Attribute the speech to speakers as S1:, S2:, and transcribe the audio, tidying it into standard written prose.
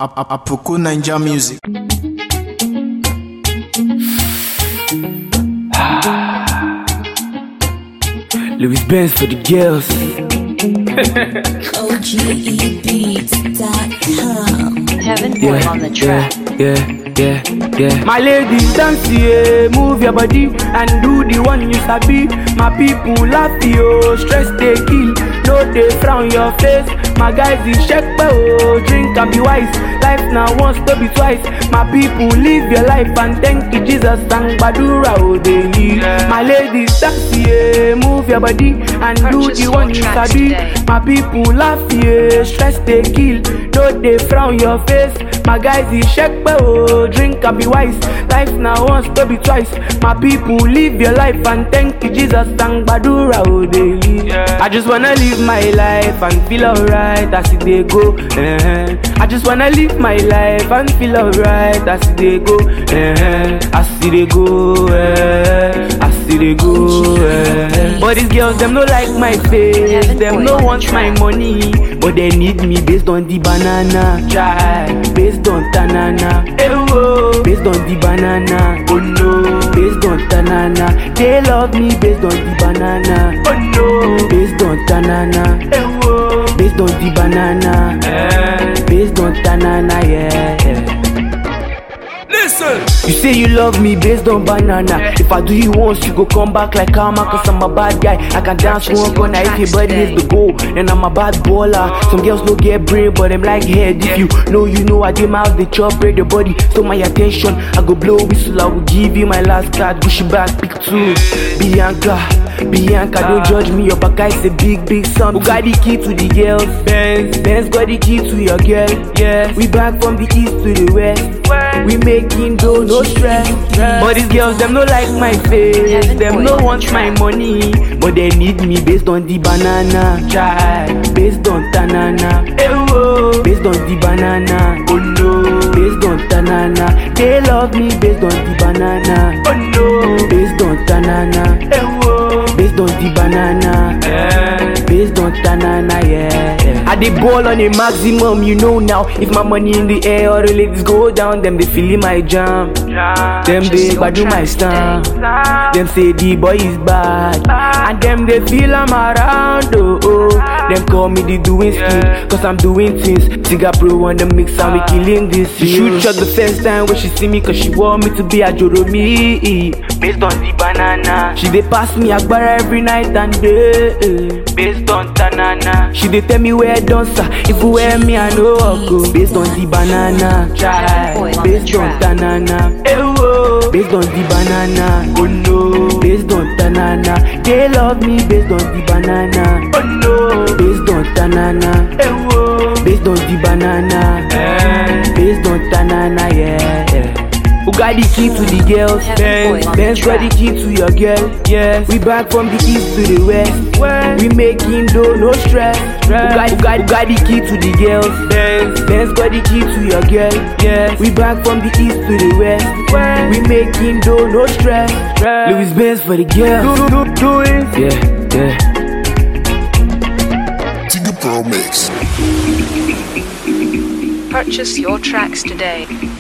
S1: Apoko Ninja Music.
S2: Louis Benz for the girls.
S3: OGEbeats.com. Heaven Boy on the track.
S2: Yeah. My ladies dance, yeah. Move your body and do the one you sabi. My people laugh, yo. Stress they kill, no they frown your face. My guys is check, oh. Drink and be wise. Life now once to be twice. My people live your life and thank you Jesus and Badura, oh they live. My ladies dance, yeah. Move your body and do the one you sabi. My people laugh, yeah. Stress they kill, no they frown your face. My guys is check, oh. Drink and be wise. Life now once to be twice. My people live your life and thank you Jesus and Badura, oh they live. I just wanna live my life and feel alright as they go. I just wanna live my life and feel alright as they go. As they go, as they go. But these girls them no like my face, them no want my money, but they need me based on the banana. Try based on tanana. Based on the banana. Oh no, based on tanana. They love me based on the banana. Oh no, based on tanana. Based on the banana. Based on tanana, yeah.
S1: Listen.
S2: You say you love me based on banana. If I do you once, you go come back like karma. Cause I'm a bad guy, I can dance one corner. If your body is the goal, then I'm a bad baller. Some girls no get brain, but them like head. If you know I did my house, they chop break the body. So my attention, I go blow whistle, I will give you my last card. Push it back, pick two. Bianca, don't judge me, your back is a big son. Who got the key to the girls? Benz got the key to your girl. Yeah, we back from the east to the west. We making dough, no stress. But these girls, them no like my face, them no want my money, but they need me based on the banana. Try based on tanana. Based on the banana. Oh no, based on tanana. They love me based on the banana. Oh no, based on tanana. Based on the banana. Based on tanana, yeah. I dey ball on a maximum, you know now. If my money in the air or the ladies go down, them they feeling my jam. Them they badu my stamp. Them say the boy is bad, and them they feel I'm around. Oh. Them call me the doing skin, cause I'm doing things. Tiga Pro on the mix and we killing this. She shoot shot the first time when she see me, cause she want me to be a Joromi. Based on the banana. She dey pass me Agbara every night and day. Based on tanana. She dey tell me where dancer. If you wear me I know I go. Based on the banana. Try based on tanana. Based on the banana. Oh no, based on tanana. They love me based on the banana. Oh no, based on tanana. Based on the banana. Based on tanana, yeah. Who got the key to the girls? Benz got the key to your girl. Yes, we back from the east to the west. We making dough, no stress. Who got the key to the girls? Benz got the key to your girl. Yes, we back from the east to the west. We making dough, no stress. Louis Benz for the girls. Do it. Yeah.
S1: Tiga Pro Mix.
S3: Purchase your tracks today.